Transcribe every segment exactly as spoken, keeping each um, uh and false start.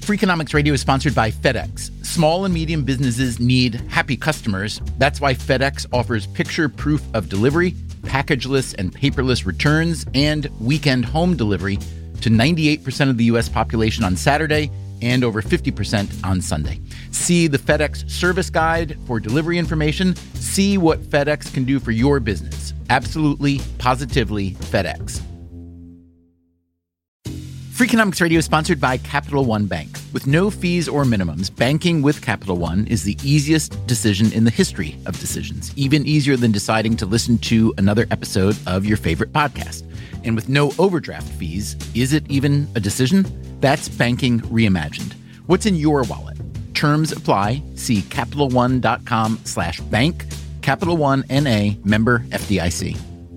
Freakonomics Radio is sponsored by FedEx. Small and medium businesses need happy customers. That's why FedEx offers picture proof of delivery, packageless and paperless returns, and weekend home delivery to ninety-eight percent of the U S population on Saturday and over fifty percent on Sunday. See the FedEx service guide for delivery information. See what FedEx can do for your business. Absolutely, positively FedEx. Freakonomics Radio is sponsored by Capital One Bank. With no fees or minimums, banking with Capital One is the easiest decision in the history of decisions, even easier than deciding to listen to another episode of your favorite podcast. And with no overdraft fees, is it even a decision? That's banking reimagined. What's in your wallet? Terms apply. See CapitalOne.com slash bank. Capital One N A, member F D I C.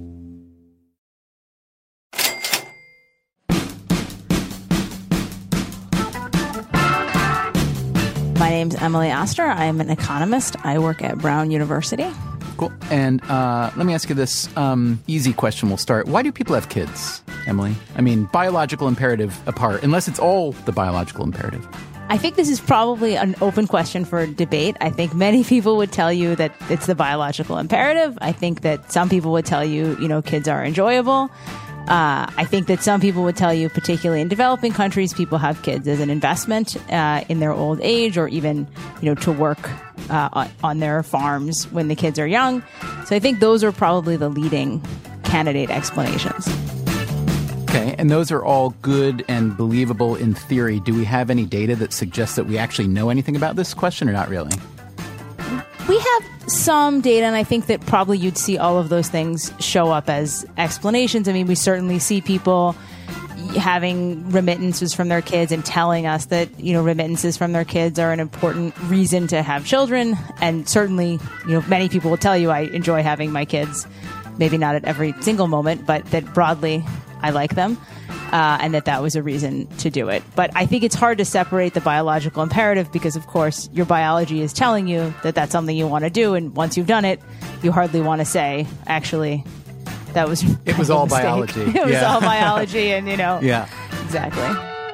My name's Emily Oster. I'm an economist. I work at Brown University. Cool. And uh, let me ask you this um, easy question. We'll start. Why do people have kids, Emily? I mean, biological imperative apart, unless it's all the biological imperative. I think this is probably an open question for debate. I think many people would tell you that it's the biological imperative. I think that some people would tell you, you know, kids are enjoyable. Uh, I think that some people would tell you, particularly in developing countries, people have kids as an investment uh, in their old age, or even, you know, to work uh, on, on their farms when the kids are young. So I think those are probably the leading candidate explanations. Okay, and those are all good and believable in theory. Do we have any data that suggests that we actually know anything about this question, or not really? We have some data, and I think that probably you'd see all of those things show up as explanations. I mean, we certainly see people having remittances from their kids and telling us that, you know, remittances from their kids are an important reason to have children. And certainly, you know, many people will tell you, I enjoy having my kids, maybe not at every single moment, but that broadly I like them. Uh, and that that was a reason to do it. But I think it's hard to separate the biological imperative because, of course, your biology is telling you that that's something you want to do. And once you've done it, you hardly want to say, actually, that was It was all biology. It was yeah. all biology and, you know. Yeah. Exactly.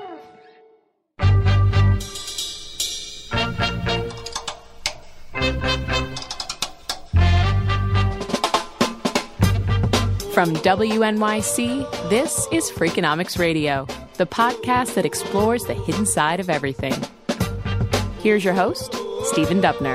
From W N Y C, this is Freakonomics Radio, the podcast that explores the hidden side of everything. Here's your host, Stephen Dubner.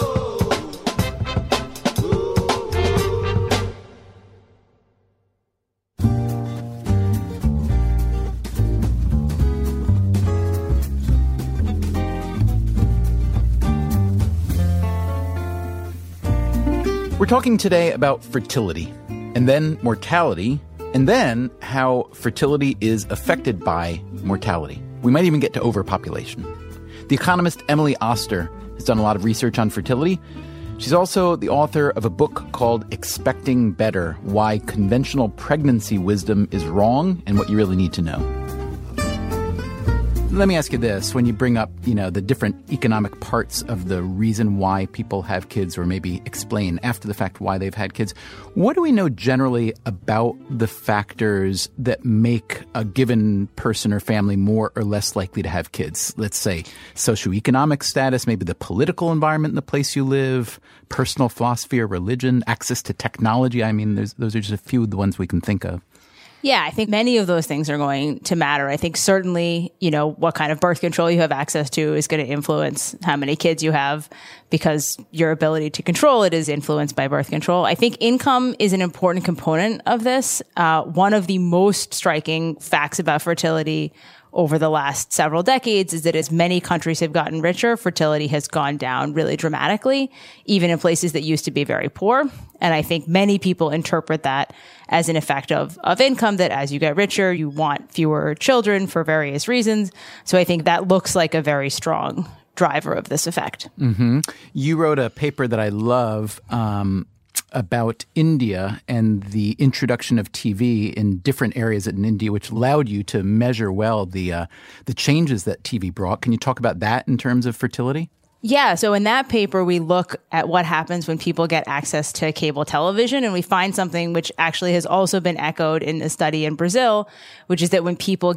We're talking today about fertility, and then mortality, and then how fertility is affected by mortality. We might even get to overpopulation. The economist Emily Oster has done a lot of research on fertility. She's also the author of a book called Expecting Better: Why Conventional Pregnancy Wisdom is Wrong and What You Really Need to Know. Let me ask you this. When you bring up, you know, the different economic parts of the reason why people have kids, or maybe explain after the fact why they've had kids, what do we know generally about the factors that make a given person or family more or less likely to have kids? Let's say socioeconomic status, maybe the political environment in the place you live, personal philosophy or religion, access to technology. I mean, there's, those are just a few of the ones we can think of. Yeah, I think many of those things are going to matter. I think certainly, you know, what kind of birth control you have access to is going to influence how many kids you have, because your ability to control it is influenced by birth control. I think income is an important component of this. Uh, one of the most striking facts about fertility over the last several decades is that as many countries have gotten richer, fertility has gone down really dramatically, even in places that used to be very poor. And I think many people interpret that as an effect of, of income, that as you get richer, you want fewer children for various reasons. So I think that looks like a very strong driver of this effect. Mm-hmm. You wrote a paper that I love, um, about India and the introduction of T V in different areas in India, which allowed you to measure well the uh, the changes that T V brought. Can you talk about that in terms of fertility? Yeah. So in that paper, we look at what happens when people get access to cable television, and we find something which actually has also been echoed in a study in Brazil, which is that when people get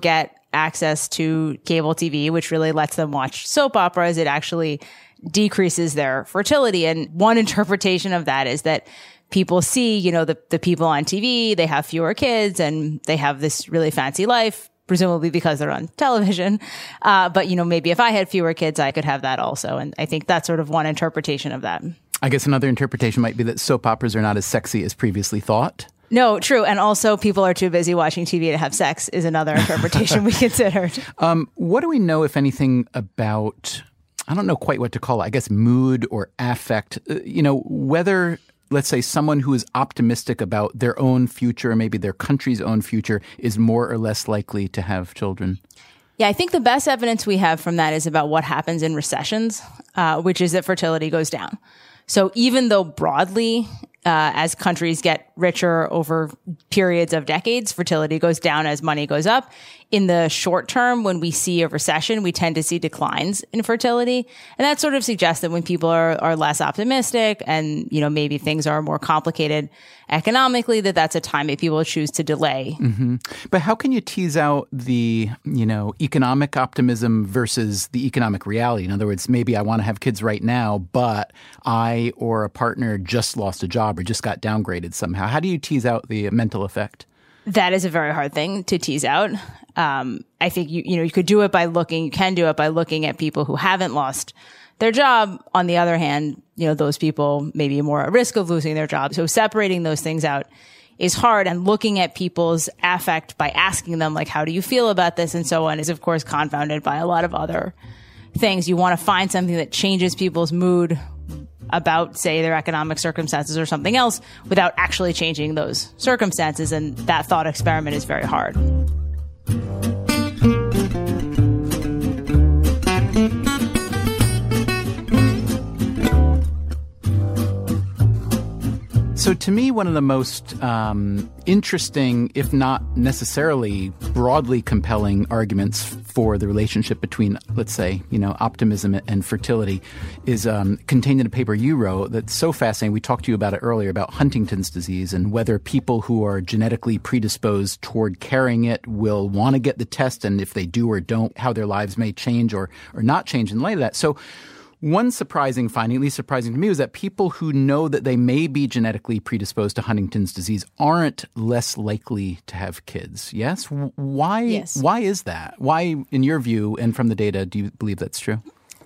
access to cable T V, which really lets them watch soap operas, it actually decreases their fertility. And one interpretation of that is that people see, you know, the, the people on T V, they have fewer kids and they have this really fancy life, presumably because they're on television. Uh, but, you know, maybe if I had fewer kids, I could have that also. And I think that's sort of one interpretation of that. I guess another interpretation might be that soap operas are not as sexy as previously thought. No, true. And also people are too busy watching T V to have sex is another interpretation we considered. Um, what do we know, if anything, about, I don't know quite what to call it, I guess mood or affect, uh, you know, whether, let's say, someone who is optimistic about their own future, maybe their country's own future, is more or less likely to have children? Yeah, I think the best evidence we have from that is about what happens in recessions, uh, which is that fertility goes down. So even though broadly, uh, as countries get richer over periods of decades, fertility goes down as money goes up. In the short term, when we see a recession, we tend to see declines in fertility. And that sort of suggests that when people are, are less optimistic and, you know, maybe things are more complicated economically, that that's a time that people choose to delay. Mm-hmm. But how can you tease out the, you know, economic optimism versus the economic reality? In other words, maybe I want to have kids right now, but I or a partner just lost a job or just got downgraded somehow. How do you tease out the mental effect? That is a very hard thing to tease out. Um, I think you you know you could do it by looking. You can do it by looking at people who haven't lost their job. On the other hand, you know those people may be more at risk of losing their job. So separating those things out is hard. And looking at people's affect by asking them like, "How do you feel about this?" and so on is of course confounded by a lot of other things. You want to find something that changes people's mood about, say, their economic circumstances or something else without actually changing those circumstances. And that thought experiment is very hard. So to me, one of the most um, interesting, if not necessarily broadly compelling arguments for the relationship between, let's say, you know, optimism and fertility is um, contained in a paper you wrote that's so fascinating. We talked to you about it earlier, about Huntington's disease and whether people who are genetically predisposed toward carrying it will want to get the test, and if they do or don't, how their lives may change or, or not change in light of that. So one surprising finding, at least surprising to me, was that people who know that they may be genetically predisposed to Huntington's disease aren't less likely to have kids. Yes? Why, yes. Why is that? Why, in your view and from the data, do you believe that's true?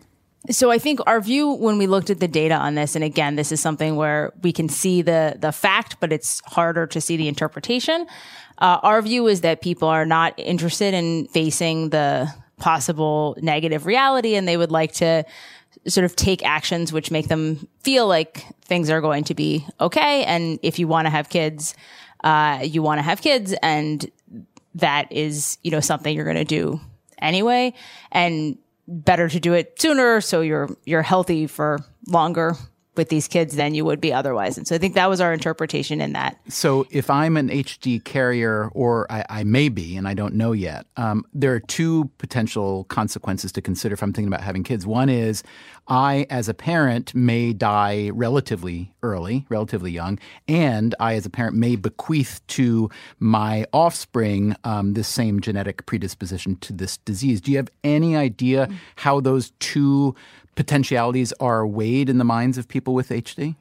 So I think our view when we looked at the data on this, and again, this is something where we can see the, the fact, but it's harder to see the interpretation. Uh, our view is that people are not interested in facing the possible negative reality, and they would like to sort of take actions which make them feel like things are going to be okay. And if you want to have kids, uh, you want to have kids. And that is, you know, something you're going to do anyway. And better to do it sooner so you're, you're healthy for longer with these kids than you would be otherwise. And so I think that was our interpretation in that. So if I'm an H D carrier, or I, I may be, and I don't know yet, um, there are two potential consequences to consider if I'm thinking about having kids. One is I, as a parent, may die relatively early, relatively young, and I, as a parent, may bequeath to my offspring um, this same genetic predisposition to this disease. Do you have any idea how those two potentialities are weighed in the minds of people with H D?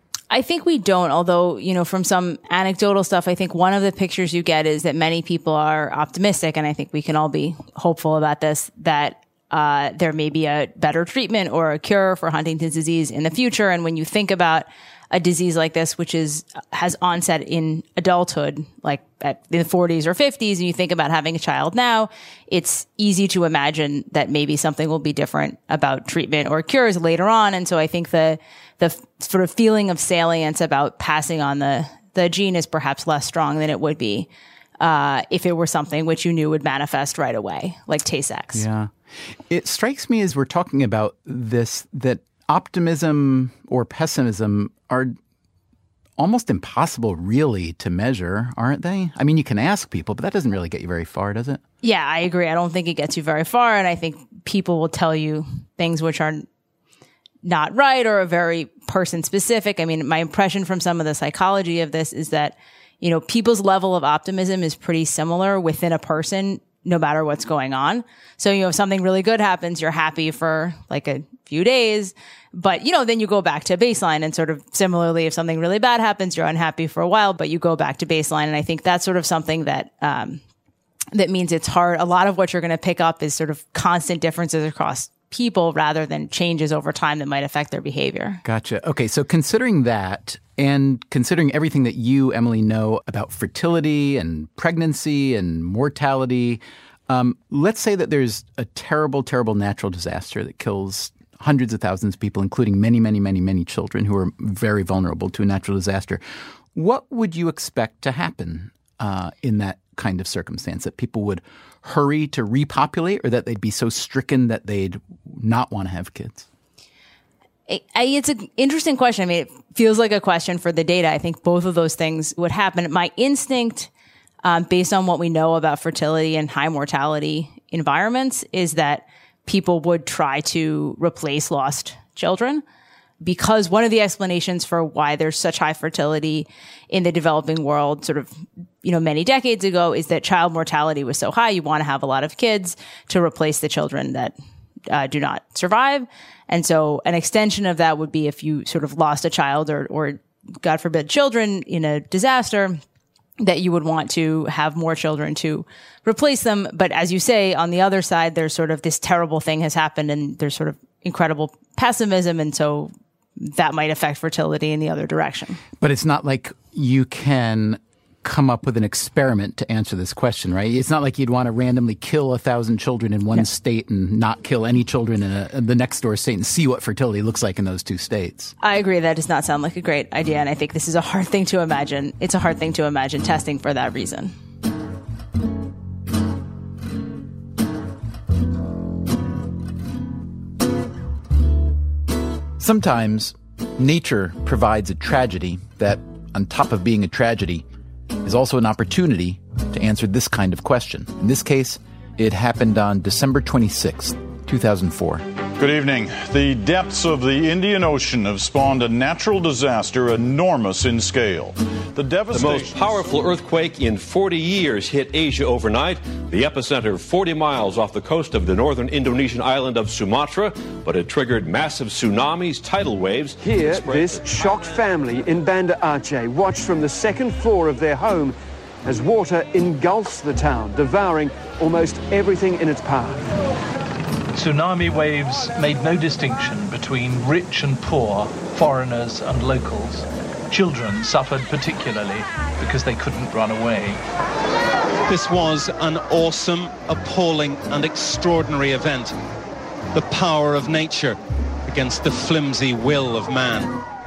I think we don't, although, you know, from some anecdotal stuff, I think one of the pictures you get is that many people are optimistic, and I think we can all be hopeful about this, that uh, there may be a better treatment or a cure for Huntington's disease in the future. And when you think about a disease like this, which is has onset in adulthood, like at the forties or fifties, and you think about having a child now, it's easy to imagine that maybe something will be different about treatment or cures later on. And so I think the the f- sort of feeling of salience about passing on the the gene is perhaps less strong than it would be uh, if it were something which you knew would manifest right away, like Tay-Sachs. Yeah. It strikes me as we're talking about this that optimism or pessimism are almost impossible really to measure, aren't they? I mean, you can ask people, but that doesn't really get you very far, does it? Yeah, I agree. I don't think it gets you very far. And I think people will tell you things which are not right or are very person specific. I mean, my impression from some of the psychology of this is that, you know, people's level of optimism is pretty similar within a person no matter what's going on. So, you know, if something really good happens, you're happy for like a few days, but, you know, then you go back to baseline. And sort of similarly, if something really bad happens, you're unhappy for a while, but you go back to baseline. And I think that's sort of something that, um, that means it's hard. A lot of what you're going to pick up is sort of constant differences across people rather than changes over time that might affect their behavior. Gotcha. Okay. So considering that, and considering everything that you, Emily, know about fertility and pregnancy and mortality, um, let's say that there's a terrible, terrible natural disaster that kills hundreds of thousands of people, including many, many, many, many children who are very vulnerable to a natural disaster. What would you expect to happen uh, in that kind of circumstance? That people would hurry to repopulate, or that they'd be so stricken that they'd not want to have kids? It's an interesting question. I mean, it feels like a question for the data. I think both of those things would happen. My instinct, um, based on what we know about fertility and high mortality environments, is that people would try to replace lost children, because one of the explanations for why there's such high fertility in the developing world sort of, you know, many decades ago is that child mortality was so high. You want to have a lot of kids to replace the children that uh, do not survive. And so an extension of that would be if you sort of lost a child or, or God forbid, children in a disaster, that you would want to have more children to replace them. But as you say, on the other side, there's sort of this terrible thing has happened and there's sort of incredible pessimism. And so that might affect fertility in the other direction. But it's not like you can come up with an experiment to answer this question, right? It's not like you'd want to randomly kill a thousand children in one no. state and not kill any children in, a, in the next door state and see what fertility looks like in those two states. I agree. That does not sound like a great idea. And I think this is a hard thing to imagine. It's a hard thing to imagine testing for that reason. Sometimes nature provides a tragedy that, on top of being a tragedy, is also an opportunity to answer this kind of question. In this case, it happened on December twenty-sixth, two thousand four. Good evening. The depths of the Indian Ocean have spawned a natural disaster enormous in scale. The devastation... The most powerful earthquake in forty years hit Asia overnight. The epicenter forty miles off the coast of the northern Indonesian island of Sumatra, but it triggered massive tsunamis, tidal waves. Here, this shocked family in Banda Aceh watched from the second floor of their home as water engulfs the town, devouring almost everything in its path. Tsunami waves made no distinction between rich and poor, foreigners and locals. Children suffered particularly because they couldn't run away. This was an awesome, appalling and extraordinary event. The power of nature against the flimsy will of man.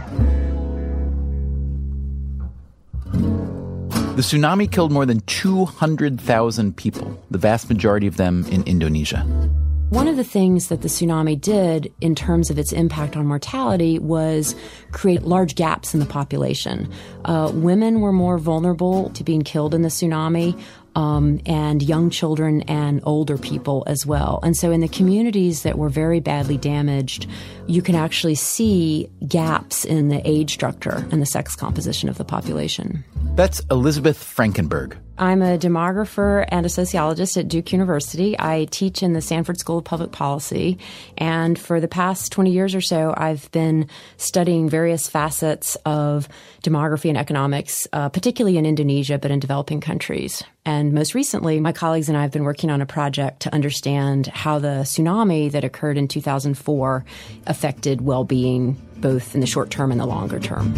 The tsunami killed more than two hundred thousand people, the vast majority of them in Indonesia. One of the things that the tsunami did in terms of its impact on mortality was create large gaps in the population. Uh, women were more vulnerable to being killed in the tsunami, um, and young children and older people as well. And so in the communities that were very badly damaged, you can actually see gaps in the age structure and the sex composition of the population. That's Elizabeth Frankenberg. I'm a demographer and a sociologist at Duke University. I teach in the Sanford School of Public Policy. And for the past twenty years or so, I've been studying various facets of demography and economics, uh, particularly in Indonesia, but in developing countries. And most recently, my colleagues and I have been working on a project to understand how the tsunami that occurred in two thousand four affected well-being, both in the short term and the longer term.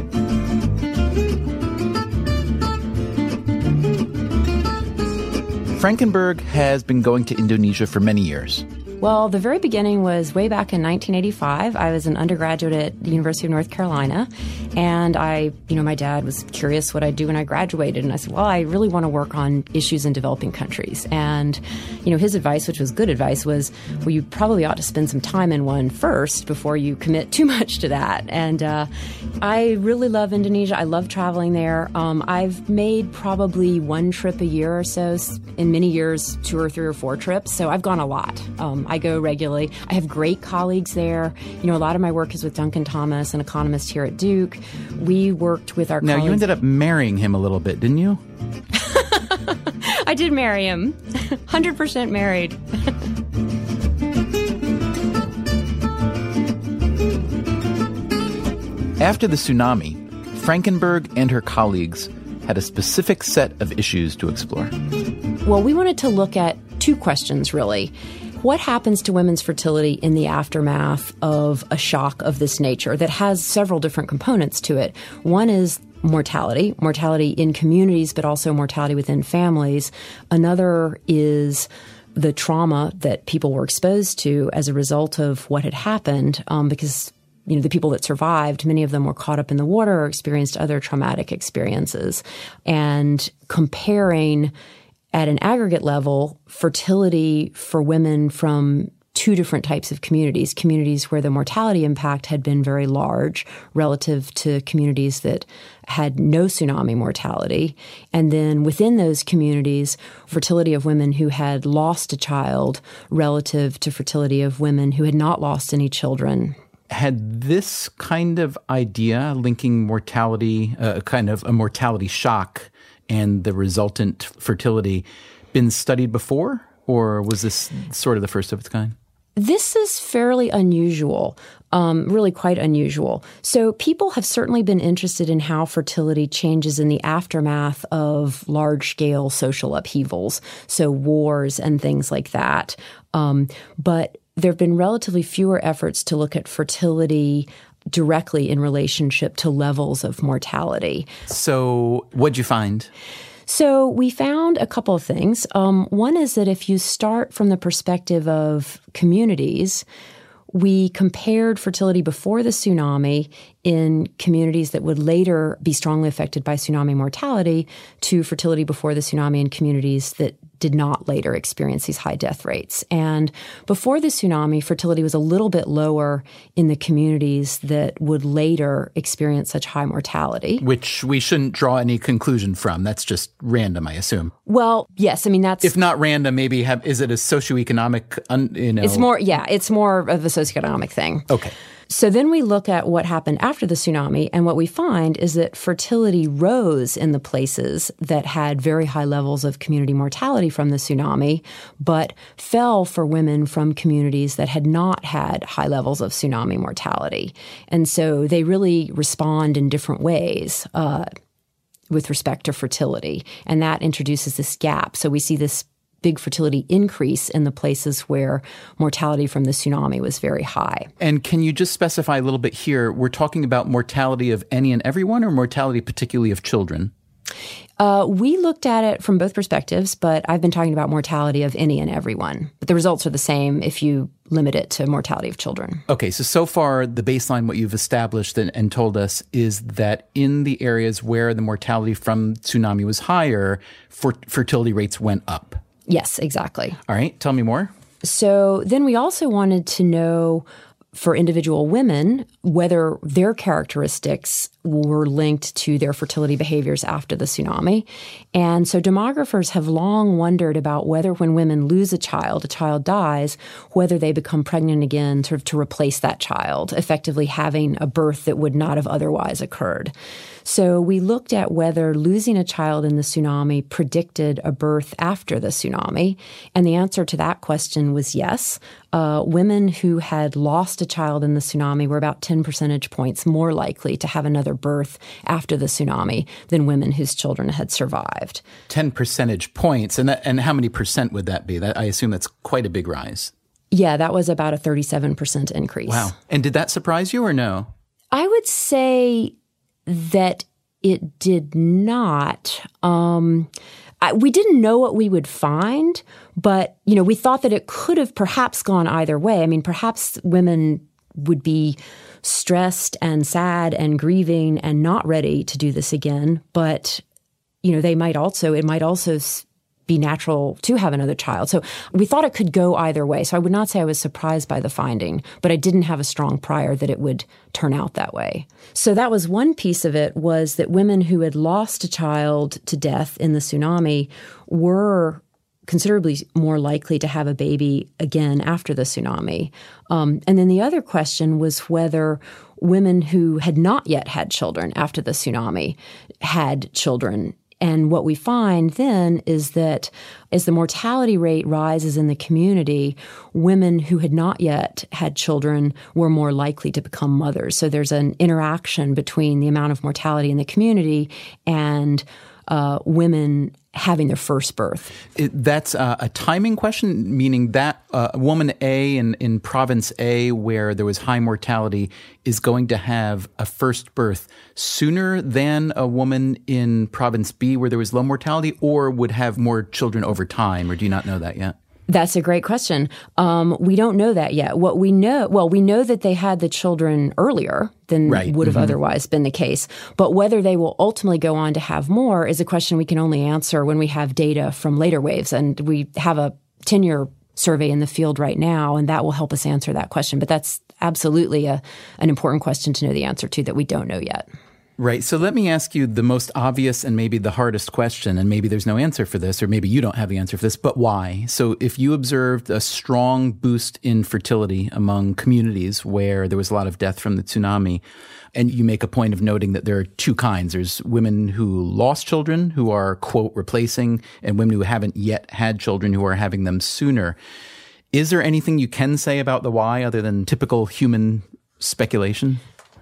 Frankenberg has been going to Indonesia for many years. Well, the very beginning was way back in nineteen eighty-five. I was an undergraduate at the University of North Carolina, and I, you know, my dad was curious what I'd do when I graduated, and I said, well, I really want to work on issues in developing countries. And, you know, his advice, which was good advice, was, well, you probably ought to spend some time in one first before you commit too much to that. And uh, I really love Indonesia. I love traveling there. Um, I've made probably one trip a year or so, in many years, two or three or four trips. So I've gone a lot. Um, I go regularly. I have great colleagues there. You know, a lot of my work is with Duncan Thomas, an economist here at Duke. We worked with our now, colleagues. you ended up marrying him a little bit, didn't you? I did marry him. one hundred percent married. After the tsunami, Frankenberg and her colleagues had a specific set of issues to explore. Well, we wanted to look at two questions, really. What happens to women's fertility in the aftermath of a shock of this nature that has several different components to it? One is mortality, mortality in communities, but also mortality within families. Another is the trauma that people were exposed to as a result of what had happened, um, because you know, the people that survived, many of them were caught up in the water or experienced other traumatic experiences. And comparing at an aggregate level fertility for women from two different types of communities, communities where the mortality impact had been very large relative to communities that had no tsunami mortality. And then within those communities, fertility of women who had lost a child relative to fertility of women who had not lost any children. Had this kind of idea linking mortality, uh, kind of a mortality shock and the resultant fertility been studied before, or was this sort of the first of its kind? This is fairly unusual, um, really quite unusual. So people have certainly been interested in how fertility changes in the aftermath of large-scale social upheavals, so wars and things like that. Um, but there have been relatively fewer efforts to look at fertility directly in relationship to levels of mortality. So what'd you find? So we found a couple of things. Um, one is that if you start from the perspective of communities, we compared fertility before the tsunami in communities that would later be strongly affected by tsunami mortality to fertility before the tsunami in communities that did not later experience these high death rates. And before the tsunami, fertility was a little bit lower in the communities that would later experience such high mortality. Which we shouldn't draw any conclusion from. That's just random, I assume. Well, yes. I mean, that's... If not random, maybe have, is it a socioeconomic, un, you know... It's more, yeah, it's more of a socioeconomic thing. Okay. So then we look at what happened after the tsunami, and what we find is that fertility rose in the places that had very high levels of community mortality from the tsunami, but fell for women from communities that had not had high levels of tsunami mortality. And so they really respond in different ways uh, with respect to fertility, and that introduces this gap. So we see this big fertility increase in the places where mortality from the tsunami was very high. And can you just specify a little bit here? We're talking about mortality of any and everyone, or mortality particularly of children? Uh, we looked at it from both perspectives, but I've been talking about mortality of any and everyone. But the results are the same if you limit it to mortality of children. Okay, so so far the baseline, what you've established and, and told us is that in the areas where the mortality from tsunami was higher, fer- fertility rates went up. Yes, exactly. All right. Tell me more. So then we also wanted to know for individual women whether their characteristics were linked to their fertility behaviors after the tsunami. And so demographers have long wondered about whether when women lose a child, a child dies, whether they become pregnant again sort of to replace that child, effectively having a birth that would not have otherwise occurred. So we looked at whether losing a child in the tsunami predicted a birth after the tsunami. And the answer to that question was yes. Uh, women who had lost a child in the tsunami were about ten percentage points more likely to have another birth after the tsunami than women whose children had survived. ten percentage points. And that, and how many percent would that be? That, I assume that's quite a big rise. Yeah, that was about a thirty-seven percent increase. Wow. And did that surprise you or no? I would say that it did not. Um, I, we didn't know what we would find, but, you know, we thought that it could have perhaps gone either way. I mean, perhaps women would be stressed and sad and grieving and not ready to do this again. But, you know, they might also, it might also be natural to have another child. So we thought it could go either way. So I would not say I was surprised by the finding, but I didn't have a strong prior that it would turn out that way. So that was one piece of it, was that women who had lost a child to death in the tsunami were considerably more likely to have a baby again after the tsunami. Um, and then the other question was whether women who had not yet had children after the tsunami had children. And what we find then is that as the mortality rate rises in the community, women who had not yet had children were more likely to become mothers. So there's an interaction between the amount of mortality in the community and uh, women having their first birth. It, that's uh, a timing question, meaning that uh, woman A in, in province A, where there was high mortality, is going to have a first birth sooner than a woman in province B, where there was low mortality, or would have more children over time, or do you not know that yet? That's a great question. Um, we don't know that yet. What we know, well, we know that they had the children earlier than right. would have mm-hmm. otherwise been the case. But whether they will ultimately go on to have more is a question we can only answer when we have data from later waves. And we have a ten-year survey in the field right now, and that will help us answer that question. But that's absolutely a, an important question to know the answer to that we don't know yet. Right. So let me ask you the most obvious and maybe the hardest question, and maybe there's no answer for this, or maybe you don't have the answer for this, but why? So if you observed a strong boost in fertility among communities where there was a lot of death from the tsunami, and you make a point of noting that there are two kinds. There's women who lost children who are, quote, replacing, and women who haven't yet had children who are having them sooner. Is there anything you can say about the why other than typical human speculation?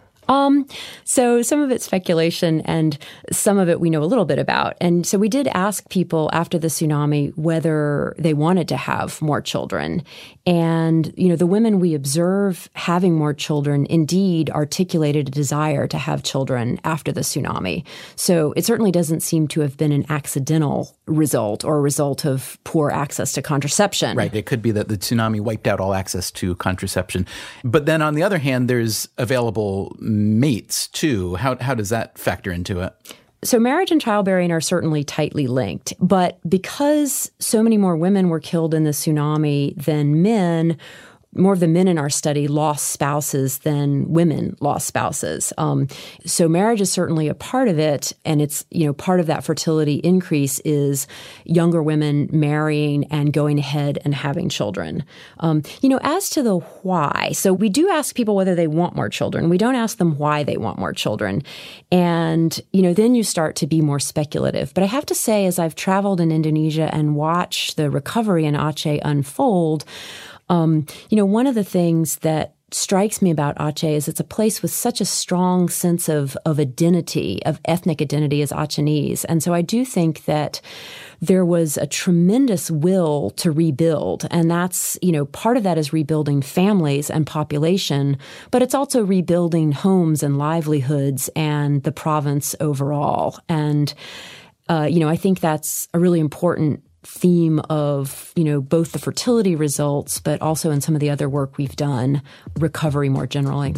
Um, so some of it's speculation and some of it we know a little bit about. And so we did ask people after the tsunami whether they wanted to have more children. And, you know, the women we observe having more children indeed articulated a desire to have children after the tsunami. So it certainly doesn't seem to have been an accidental result or a result of poor access to contraception. Right. It could be that the tsunami wiped out all access to contraception. But then on the other hand, there's available mates too. How how does that factor into it? So marriage and childbearing are certainly tightly linked, but because so many more women were killed in the tsunami than men, more of the men in our study lost spouses than women lost spouses. Um, so marriage is certainly a part of it, and it's, you know, part of that fertility increase is younger women marrying and going ahead and having children. Um, you know, as to the why, so we do ask people whether they want more children. We don't ask them why they want more children. And, you know, then you start to be more speculative. But I have to say, as I've traveled in Indonesia and watched the recovery in Aceh unfold, Um, you know, one of the things that strikes me about Aceh is it's a place with such a strong sense of, of identity, of ethnic identity as Achenese. And so I do think that there was a tremendous will to rebuild. And that's, you know, part of that is rebuilding families and population, but it's also rebuilding homes and livelihoods and the province overall. And, uh, you know, I think that's a really important theme of, you know, both the fertility results, but also in some of the other work we've done, recovery more generally.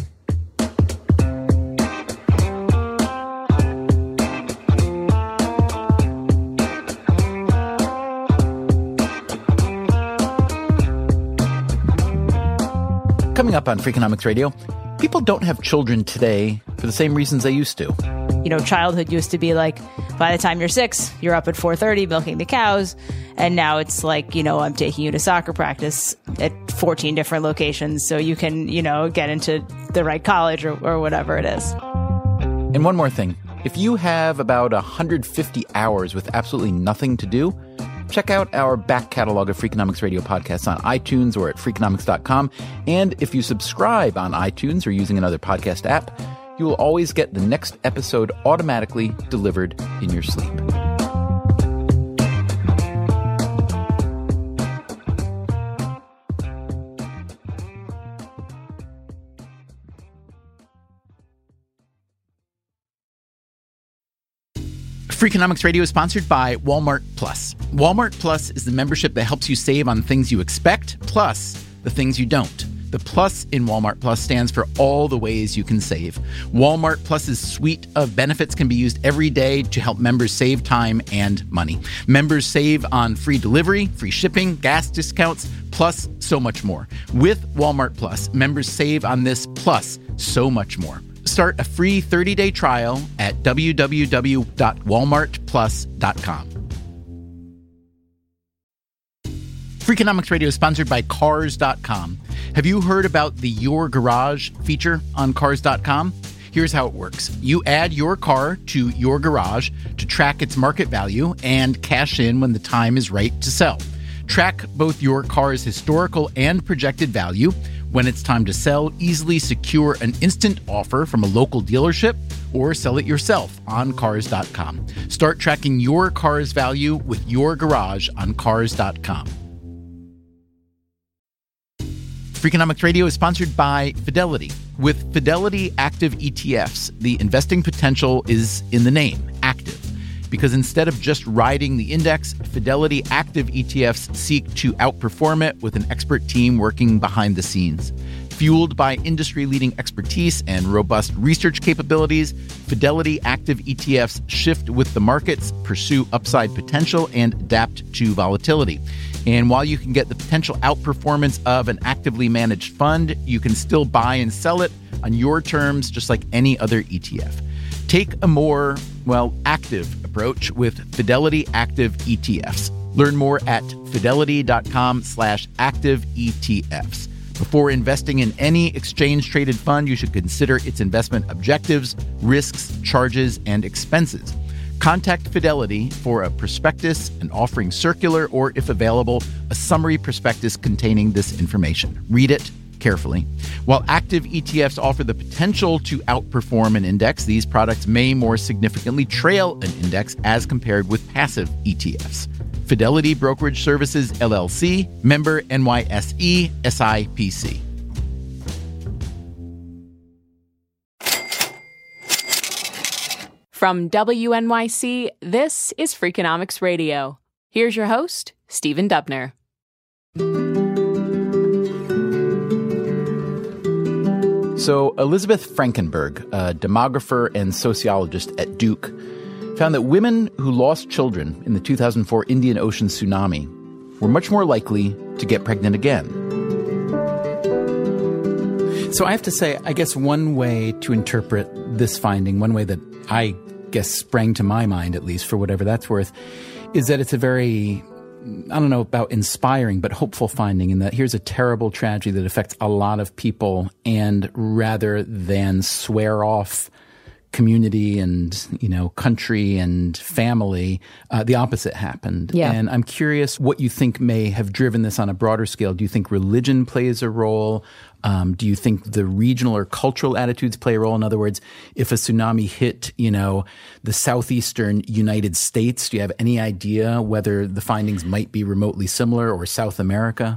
Coming up on Freakonomics Radio, people don't have children today for the same reasons they used to. You know, childhood used to be like, by the time you're six, you're up at four thirty milking the cows. And now it's like, you know, I'm taking you to soccer practice at fourteen different locations so you can, you know, get into the right college or, or whatever it is. And one more thing. If you have about one hundred fifty hours with absolutely nothing to do, check out our back catalog of Freakonomics Radio podcasts on iTunes or at Freakonomics dot com. And if you subscribe on iTunes or using another podcast app, you will always get the next episode automatically delivered in your sleep. Freakonomics Radio is sponsored by Walmart Plus. Walmart Plus is the membership that helps you save on things you expect, plus the things you don't. The plus in Walmart Plus stands for all the ways you can save. Walmart Plus's suite of benefits can be used every day to help members save time and money. Members save on free delivery, free shipping, gas discounts, plus so much more. With Walmart Plus, members save on this plus so much more. Start a free thirty-day trial at w w w dot walmart plus dot com. Freakonomics Radio is sponsored by Cars dot com. Have you heard about the Your Garage feature on Cars dot com? Here's how it works. You add your car to your garage to track its market value and cash in when the time is right to sell. Track both your car's historical and projected value. When it's time to sell, easily secure an instant offer from a local dealership or sell it yourself on cars dot com. Start tracking your car's value with your garage on cars dot com. Freakonomics Radio is sponsored by Fidelity. With Fidelity Active E T Fs, the investing potential is in the name, active. Because instead of just riding the index, Fidelity Active E T Fs seek to outperform it with an expert team working behind the scenes. Fueled by industry-leading expertise and robust research capabilities, Fidelity Active E T Fs shift with the markets, pursue upside potential, and adapt to volatility. And while you can get the potential outperformance of an actively managed fund, you can still buy and sell it on your terms, just like any other E T F. Take a more, well, active approach with Fidelity Active E T Fs. Learn more at fidelity.com slash active ETFs. Before investing in any exchange-traded fund, you should consider its investment objectives, risks, charges, and expenses. Contact Fidelity for a prospectus, an offering circular, or, if available, a summary prospectus containing this information. Read it carefully. While active E T Fs offer the potential to outperform an index, these products may more significantly trail an index as compared with passive E T Fs. Fidelity Brokerage Services, L L C, member N Y S E, S I P C. From W N Y C, this is Freakonomics Radio. Here's your host, Stephen Dubner. So Elizabeth Frankenberg, a demographer and sociologist at Duke, found that women who lost children in the two thousand four Indian Ocean tsunami were much more likely to get pregnant again. So I have to say, I guess one way to interpret this finding, one way that I guess sprang to my mind, at least for whatever that's worth, is that it's a very, I don't know about inspiring, but hopeful finding in that here's a terrible tragedy that affects a lot of people, and rather than swear off community and, you know, country and family, uh, the opposite happened. Yeah. And I'm curious what you think may have driven this on a broader scale. Do you think religion plays a role? Um, do you think the regional or cultural attitudes play a role? In other words, if a tsunami hit, you know, the southeastern United States, do you have any idea whether the findings might be remotely similar, or South America?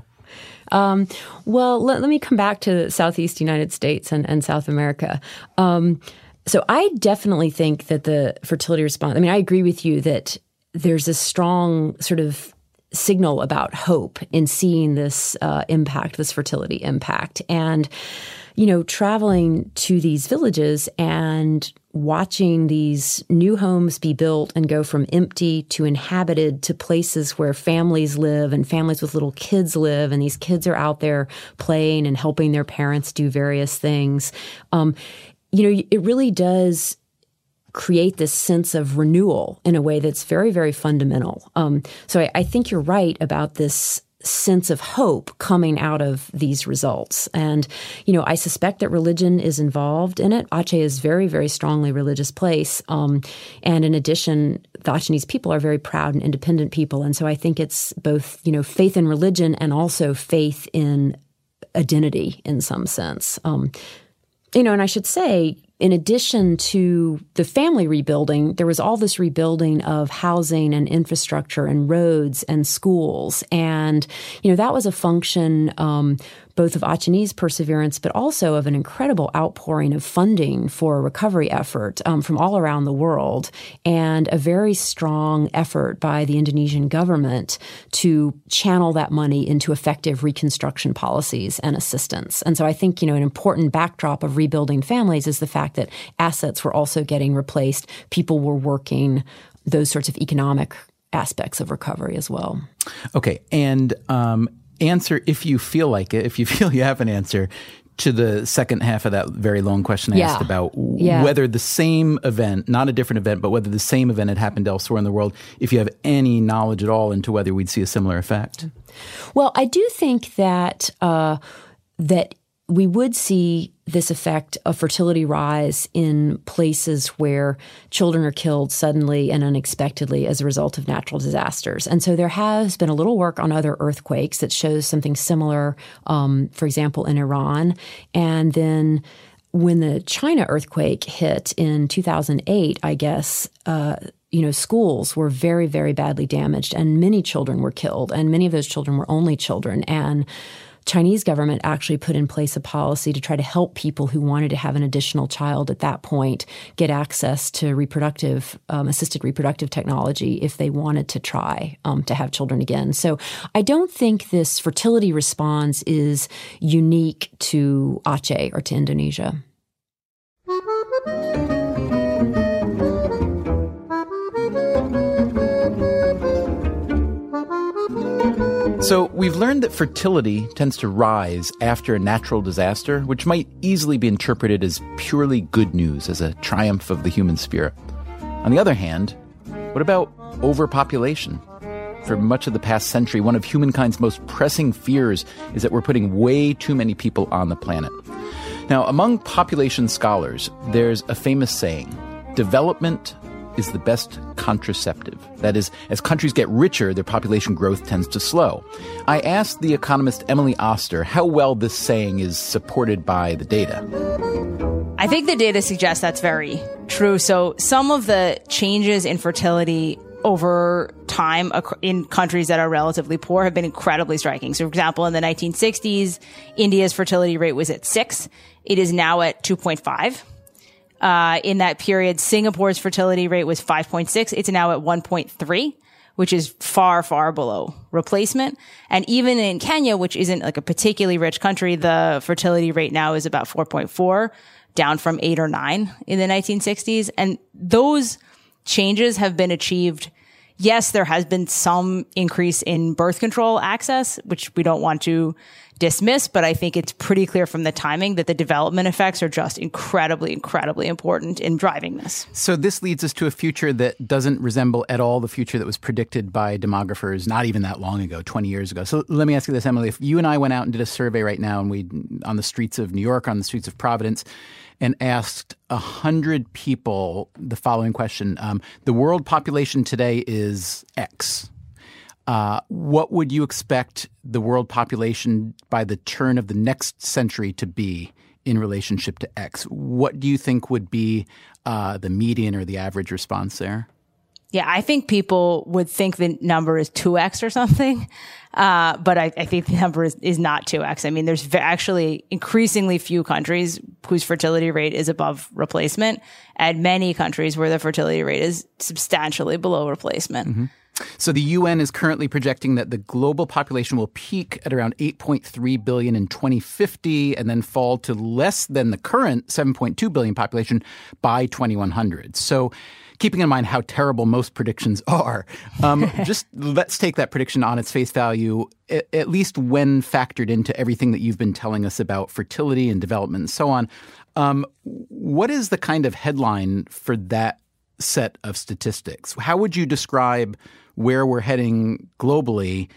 Um, well, let, let me come back to Southeast United States and, and South America. Um, so I definitely think that the fertility response, I mean, I agree with you that there's a strong sort of signal about hope in seeing this uh, impact, this fertility impact. And, you know, traveling to these villages and watching these new homes be built and go from empty to inhabited to places where families live and families with little kids live, and these kids are out there playing and helping their parents do various things. Um, you know, it really does create this sense of renewal in a way that's very, very fundamental. Um, so I, I think you're right about this sense of hope coming out of these results. And, you know, I suspect that religion is involved in it. Aceh is very, very strongly religious place. Um, and in addition, the Achenese people are very proud and independent people. And so I think it's both, you know, faith in religion and also faith in identity in some sense. Um, you know, and I should say, in addition to the family rebuilding, there was all this rebuilding of housing and infrastructure and roads and schools. And, you know, that was a function um, both of Achenese perseverance, but also of an incredible outpouring of funding for a recovery effort um, from all around the world, and a very strong effort by the Indonesian government to channel that money into effective reconstruction policies and assistance. And so I think, you know, an important backdrop of rebuilding families is the fact that assets were also getting replaced. People were working, those sorts of economic aspects of recovery as well. Okay. And um, answer, if you feel like it, if you feel you have an answer, to the second half of that very long question I yeah. asked about yeah. whether the same event, not a different event, but whether the same event had happened elsewhere in the world, if you have any knowledge at all into whether we'd see a similar effect. Well, I do think that uh, that we would see this effect of fertility rise in places where children are killed suddenly and unexpectedly as a result of natural disasters. And so there has been a little work on other earthquakes that shows something similar, um, for example, in Iran. And then when the China earthquake hit in two thousand eight, I guess, uh, you know, schools were very, very badly damaged and many children were killed. And many of those children were only children. And Chinese government actually put in place a policy to try to help people who wanted to have an additional child at that point get access to reproductive, um, assisted reproductive technology if they wanted to try um, to have children again. So I don't think this fertility response is unique to Aceh or to Indonesia. So we've learned that fertility tends to rise after a natural disaster, which might easily be interpreted as purely good news, as a triumph of the human spirit. On the other hand, what about overpopulation? For much of the past century, one of humankind's most pressing fears is that we're putting way too many people on the planet. Now, among population scholars, there's a famous saying, development is the best contraceptive. That is, as countries get richer, their population growth tends to slow. I asked the economist Emily Oster how well this saying is supported by the data. I think the data suggests that's very true. So some of the changes in fertility over time in countries that are relatively poor have been incredibly striking. So, for example, in the nineteen sixties, India's fertility rate was at six. It is now at two point five. Uh, in that period, Singapore's fertility rate was five point six. It's now at one point three, which is far, far below replacement. And even in Kenya, which isn't like a particularly rich country, the fertility rate now is about four point four, down from eight or nine in the nineteen sixties. And those changes have been achieved. Yes, there has been some increase in birth control access, which we don't want to dismiss, but I think it's pretty clear from the timing that the development effects are just incredibly, incredibly important in driving this. So this leads us to a future that doesn't resemble at all the future that was predicted by demographers not even that long ago, twenty years ago. So let me ask you this, Emily. If you and I went out and did a survey right now and we on the streets of New York, on the streets of Providence, and asked one hundred people the following question, um, the world population today is X. Uh, what would you expect the world population by the turn of the next century to be in relationship to X? What do you think would be uh, the median or the average response there? Yeah, I think people would think the number is two X or something. Uh, but I, I think the number is, is not two X. I mean, there's v- actually increasingly few countries whose fertility rate is above replacement, and many countries where the fertility rate is substantially below replacement. Mm-hmm. So the U N is currently projecting that the global population will peak at around eight point three billion in twenty fifty and then fall to less than the current seven point two billion population by twenty-one hundred. So keeping in mind how terrible most predictions are, um, just let's take that prediction on its face value, at, at least when factored into everything that you've been telling us about fertility and development and so on. Um, what is the kind of headline for that set of statistics? How would you describe where we're heading globally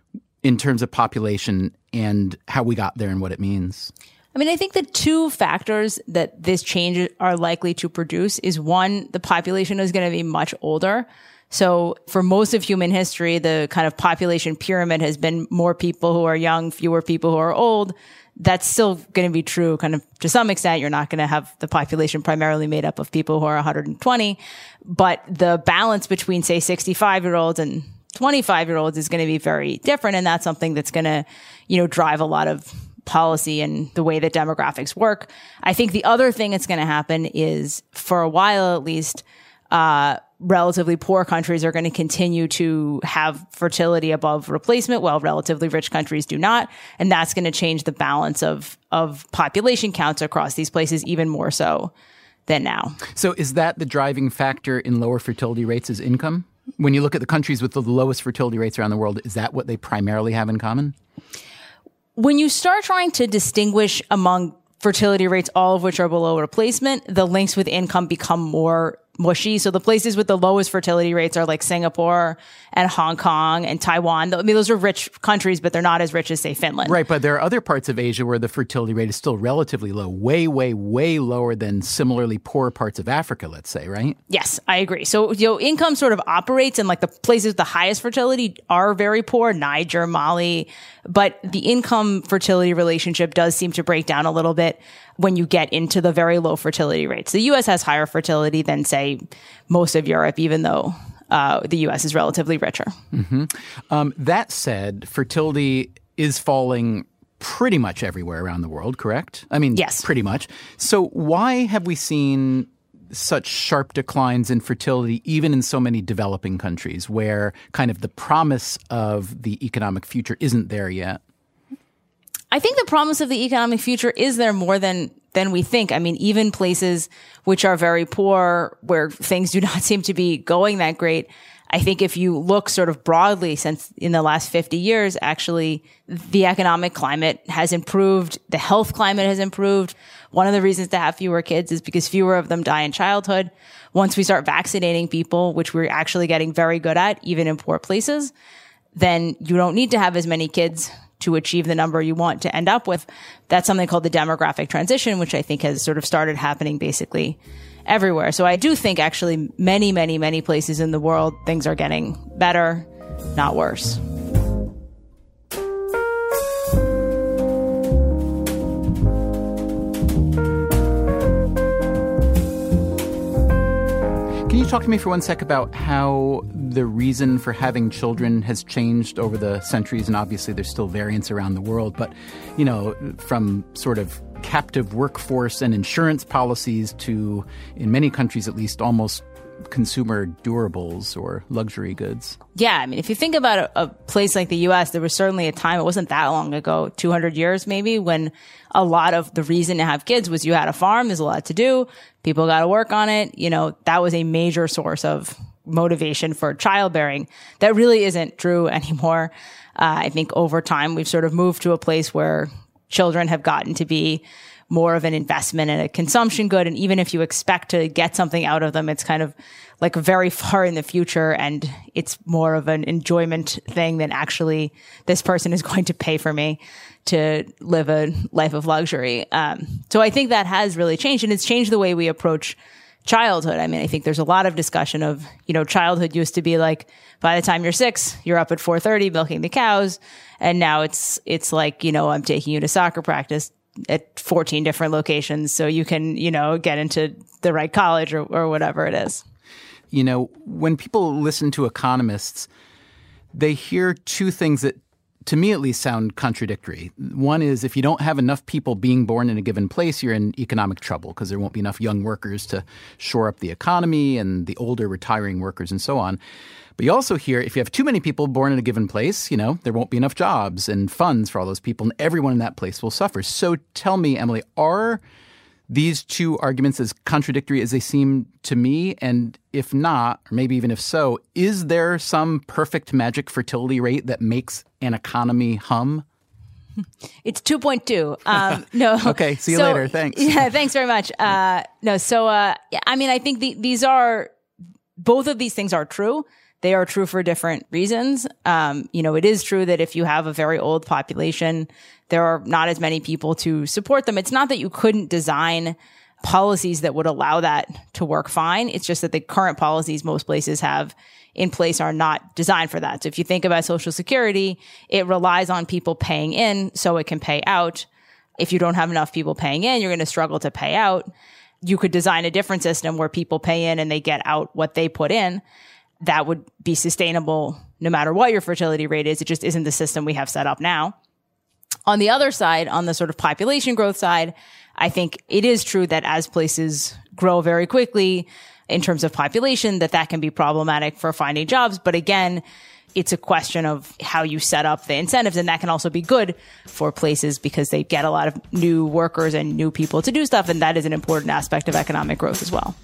in terms of population and how we got there and what it means? I mean, I think the two factors that this change are likely to produce is, one, the population is going to be much older. So for most of human history, the kind of population pyramid has been more people who are young, fewer people who are old. That's still going to be true kind of to some extent. You're not going to have the population primarily made up of people who are one hundred twenty, but the balance between, say, sixty-five-year-olds and twenty-five-year-olds is going to be very different. And that's something that's going to, you know, drive a lot of policy and the way that demographics work. I think the other thing that's going to happen is, for a while at least, uh, relatively poor countries are going to continue to have fertility above replacement, while relatively rich countries do not. And that's going to change the balance of, of population counts across these places even more so than now. So is that the driving factor in lower fertility rates is income? When you look at the countries with the lowest fertility rates around the world, is that what they primarily have in common? When you start trying to distinguish among fertility rates, all of which are below replacement, the links with income become more mushy. So the places with the lowest fertility rates are like Singapore and Hong Kong and Taiwan. I mean, those are rich countries, but they're not as rich as, say, Finland. Right, but there are other parts of Asia where the fertility rate is still relatively low, way, way, way lower than similarly poor parts of Africa, let's say, right? Yes, I agree. So, you know, income sort of operates, and like the places with the highest fertility are very poor, Niger, Mali, but the income fertility relationship does seem to break down a little bit when you get into the very low fertility rates. The U S has higher fertility than, say, most of Europe, even though uh, the U S is relatively richer. Mm-hmm. Um, that said, fertility is falling pretty much everywhere around the world, correct? I mean, yes, pretty much. So why have we seen such sharp declines in fertility, even in so many developing countries where kind of the promise of the economic future isn't there yet? I think the promise of the economic future is there more than than we think. I mean, even places which are very poor, where things do not seem to be going that great, I think if you look sort of broadly, since in the last fifty years, actually, the economic climate has improved. The health climate has improved. One of the reasons to have fewer kids is because fewer of them die in childhood. Once we start vaccinating people, which we're actually getting very good at, even in poor places, then you don't need to have as many kids to achieve the number you want to end up with. That's something called the demographic transition, which I think has sort of started happening basically everywhere. So I do think actually many, many, many places in the world, things are getting better, not worse. Can you talk to me for one sec about how the reason for having children has changed over the centuries? And obviously there's still variance around the world, but, you know, from sort of captive workforce and insurance policies to, in many countries at least, almost consumer durables or luxury goods. Yeah, I mean, if you think about a, a place like the U S, there was certainly a time, it wasn't that long ago, two hundred years maybe, when a lot of the reason to have kids was you had a farm, there's a lot to do, people got to work on it. You know, that was a major source of motivation for childbearing. That really isn't true anymore. Uh, I think over time, we've sort of moved to a place where children have gotten to be more of an investment and a consumption good. And even if you expect to get something out of them, it's kind of like very far in the future. And it's more of an enjoyment thing than actually this person is going to pay for me to live a life of luxury. Um, so I think that has really changed, and it's changed the way we approach childhood. I mean, I think there's a lot of discussion of, you know, childhood used to be like, by the time you're six, you're up at four thirty milking the cows. And now it's, it's like, you know, I'm taking you to soccer practice at fourteen different locations so you can, you know, get into the right college or, or whatever it is. You know, when people listen to economists, they hear two things that, to me at least, sound contradictory. One is if you don't have enough people being born in a given place, you're in economic trouble because there won't be enough young workers to shore up the economy and the older retiring workers and so on. But you also hear if you have too many people born in a given place, you know, there won't be enough jobs and funds for all those people, and everyone in that place will suffer. So tell me, Emily, are these two arguments as contradictory as they seem to me? And if not, or maybe even if so, is there some perfect magic fertility rate that makes an economy hum? It's two point two. Um, no. Okay. See you so, later. Thanks. Yeah. Thanks very much. Uh, no. So, uh, yeah, I mean, I think the, these are, both of these things are true. They are true for different reasons. Um, you know, it is true that if you have a very old population, there are not as many people to support them. It's not that you couldn't design policies that would allow that to work fine. It's just that the current policies most places have in place are not designed for that. So if you think about Social Security, it relies on people paying in so it can pay out. If you don't have enough people paying in, you're going to struggle to pay out. You could design a different system where people pay in and they get out what they put in. That would be sustainable no matter what your fertility rate is. It just isn't the system we have set up now. On the other side, on the sort of population growth side, I think it is true that as places grow very quickly in terms of population, that that can be problematic for finding jobs. But again, it's a question of how you set up the incentives. And that can also be good for places because they get a lot of new workers and new people to do stuff. And that is an important aspect of economic growth as well.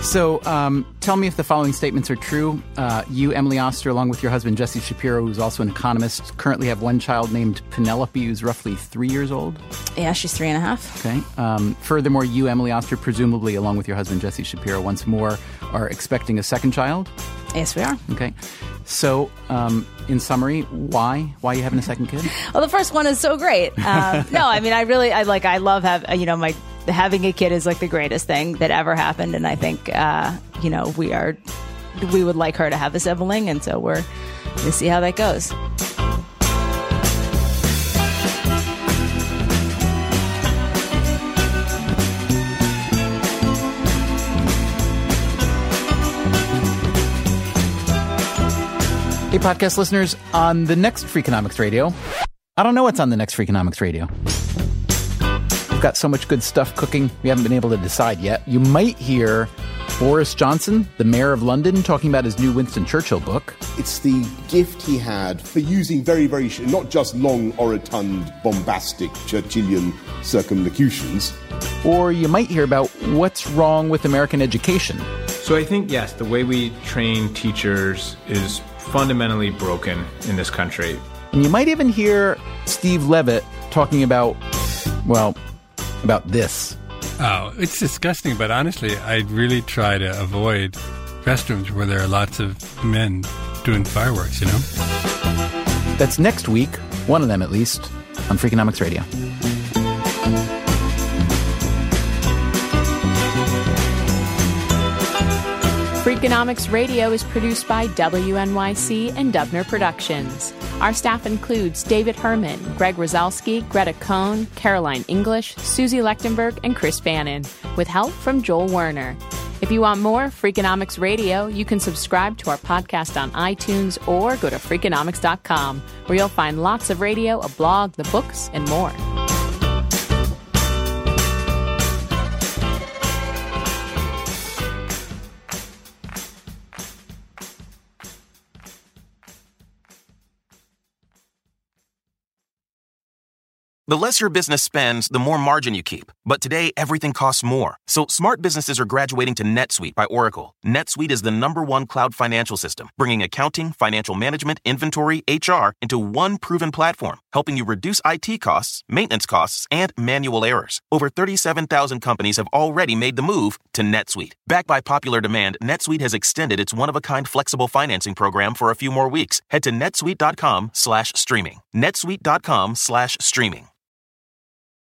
So um, tell me if the following statements are true. Uh, you, Emily Oster, along with your husband, Jesse Shapiro, who's also an economist, currently have one child named Penelope, who's roughly three years old. Yeah, she's three and a half. Okay. Um, furthermore, you, Emily Oster, presumably, along with your husband, Jesse Shapiro, once more, are expecting a second child. Yes, we are. Okay. So, um, in summary, why? Why are you having a second kid? Well, the first one is so great. Um, no, I mean, I really, I like, I love have, you know, my having a kid is like the greatest thing that ever happened, and I think, uh, you know, we are, we would like her to have a sibling, and so we're gonna see how that goes. Hey, podcast listeners, on the next Freakonomics Radio, I don't know what's on the next Freakonomics Radio. We've got so much good stuff cooking, we haven't been able to decide yet. You might hear Boris Johnson, the mayor of London, talking about his new Winston Churchill book. It's the gift he had for using very, very, not just long, orotund, bombastic Churchillian circumlocutions. Or you might hear about what's wrong with American education. So I think, yes, the way we train teachers is fundamentally broken in this country. And you might even hear Steve Levitt talking about, well, about this. Oh, it's disgusting, but honestly, I really try to avoid restrooms where there are lots of men doing fireworks, you know? That's next week, one of them at least, on Freakonomics Radio. Freakonomics Radio is produced by W N Y C and Dubner Productions. Our staff includes David Herman, Greg Rosalski, Greta Cohn, Caroline English, Susie Lechtenberg, and Chris Bannon, with help from Joel Werner. If you want more Freakonomics Radio, you can subscribe to our podcast on iTunes or go to Freakonomics dot com, where you'll find lots of radio, a blog, the books, and more. The less your business spends, the more margin you keep. But today, everything costs more. So smart businesses are graduating to NetSuite by Oracle. NetSuite is the number one cloud financial system, bringing accounting, financial management, inventory, H R into one proven platform, helping you reduce I T costs, maintenance costs, and manual errors. Over thirty-seven thousand companies have already made the move to NetSuite. Backed by popular demand, NetSuite has extended its one-of-a-kind flexible financing program for a few more weeks. Head to netsuite dot com slash streaming. netsuite dot com slash streaming.